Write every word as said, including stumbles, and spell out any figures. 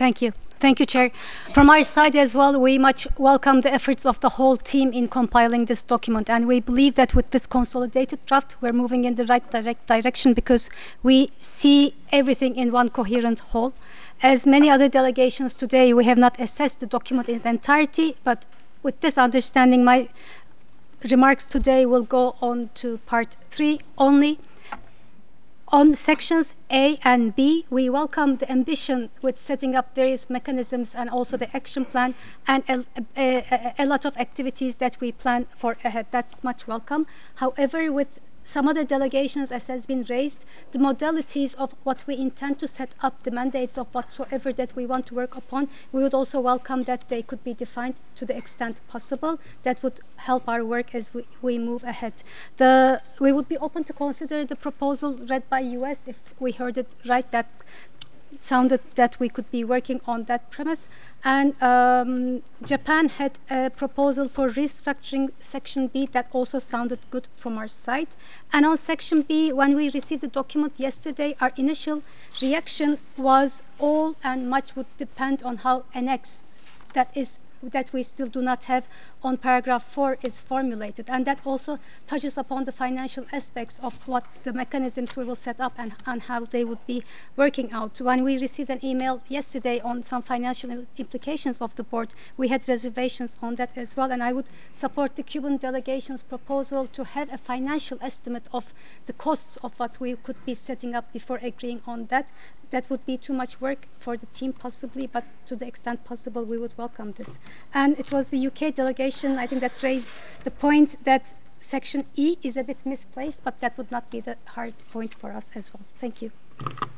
Thank you. Thank you, Chair. From our side as well, we much welcome the efforts of the whole team in compiling this document. And we believe that with this consolidated draft, we're moving in the right direct direction because we see everything in one coherent whole. As many other delegations today, we have not assessed the document in its entirety, but with this understanding, my remarks today will go on to part three only. On sections A and B, we welcome the ambition with setting up various mechanisms and also the action plan and a, a, a lot of activities that we plan for ahead. That's much welcome. However, with some other delegations, as has been raised, the modalities of what we intend to set up, the mandates of whatsoever that we want to work upon, we would also welcome that they could be defined to the extent possible. That would help our work as we, we move ahead. The, we would be open to consider the proposal read by U S if we heard it right, that sounded that we could be working on that premise. And um, Japan had a proposal for restructuring Section B that also sounded good from our side. And on Section B, when we received the document yesterday, our initial reaction was all and much would depend on how Annex that is that we still do not have on paragraph four is formulated. And that also touches upon the financial aspects of what the mechanisms we will set up and, and how they would be working out. When we received an email yesterday on some financial implications of the board, we had reservations on that as well. And I would support the Cuban delegation's proposal to have a financial estimate of the costs of what we could be setting up before agreeing on that. That would be too much work for the team possibly, but to the extent possible, we would welcome this. And it was the U K delegation, I think, that raised the point that Section E is a bit misplaced, but that would not be the hard point for us as well. Thank you.